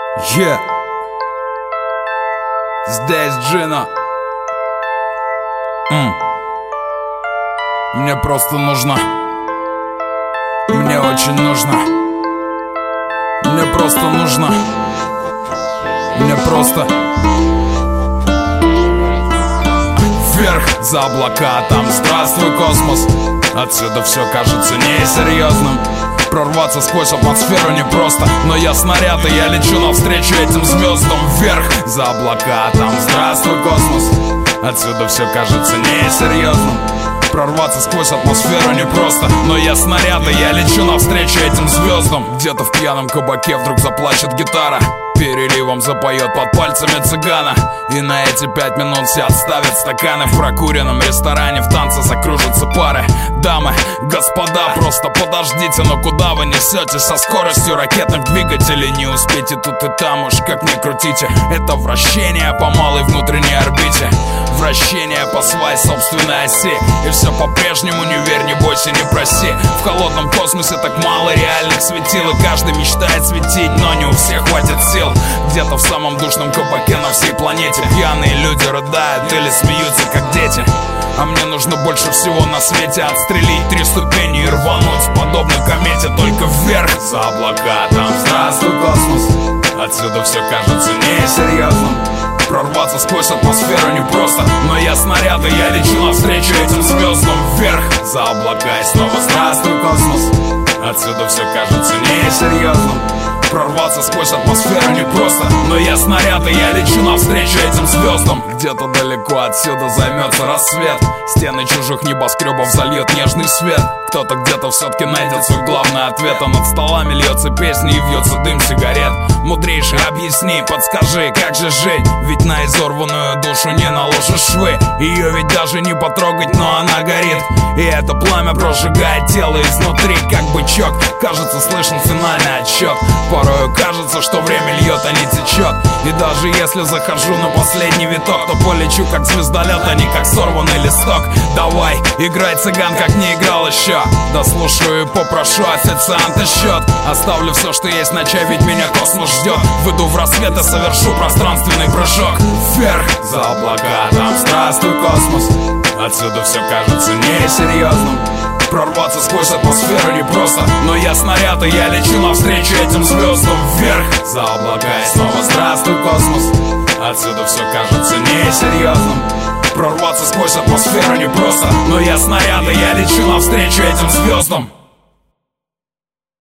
Yeah. Здесь Джина. Мне просто нужно. Мне очень нужно. Мне просто нужно. Мне просто. Вверх за облака, там здравствуй, космос. Отсюда все кажется несерьезным. Прорваться сквозь атмосферу непросто, но я снаряд, и я лечу навстречу этим звездам. Вверх за облака, там здравствуй, космос. Отсюда все кажется несерьезным. Прорваться сквозь атмосферу непросто, но я снаряд, и я лечу навстречу этим звездам. Где-то в пьяном кабаке вдруг заплачет гитара, переливом запоет под пальцами цыгана. И на эти 5 минут все отставят стаканы. В прокуренном ресторане в танце закружатся пары. Дамы, господа, просто подождите. Но куда вы несетесь со скоростью ракетных двигателей? Не успейте тут и там, уж как ни крутите. Это вращение по малой внутренней орбите, вращение по своей собственной оси. И все по-прежнему, не верь, не бойся, не проси. В холодном космосе так мало реальных светил, и каждый мечтает светить, но не у всех хватит сил. Где-то в самом душном кабаке на всей планете пьяные люди рыдают или смеются, как дети. А мне нужно больше всего на свете отстрелить 3 ступени и рвануть подобно комете. Только вверх за облака, там здравствуй, космос. Отсюда все кажется несерьезным. Прорваться сквозь атмосферу непросто, но я снаряд, и я лечу навстречу этим звездам. Вверх за облака, и снова здравствуй, космос. Отсюда все кажется несерьезным. Прорваться сквозь атмосферу непросто, но я снаряд, и я лечу навстречу этим звездам. Где-то далеко отсюда займется рассвет. Стены чужих небоскребов зальет нежный свет. Кто-то где-то все-таки найдет свой главный ответ. А над столами льется песня и вьется дым сигарет. Мудрейший, объясни, подскажи, как же жить? Ведь на изорванную душу не наложишь швы. Ее ведь даже не потрогать, но она горит. И это пламя прожигает тело изнутри, как бычок. Кажется, слышен финальный отсчет. Порою кажется, что время льет, а не течет. И даже если захожу на последний виток, то полечу как звездолет, а не как сорванный листок. Давай, играй, цыган, как не играл еще. Дослушаю и попрошу официанта счет. Оставлю все, что есть на чай, ведь меня космос ждет. Выйду в рассвет и совершу пространственный прыжок. Вверх за облака, там здравствуй, космос. Отсюда все кажется несерьезным. Прорваться сквозь атмосферу непросто, но я снаряд, и я лечу навстречу этим звездам. Вверх за облака, и снова здравствуй, космос. Отсюда все кажется несерьезным. Прорваться сквозь атмосферу непросто, но я снаряд, и я лечу навстречу этим звездам.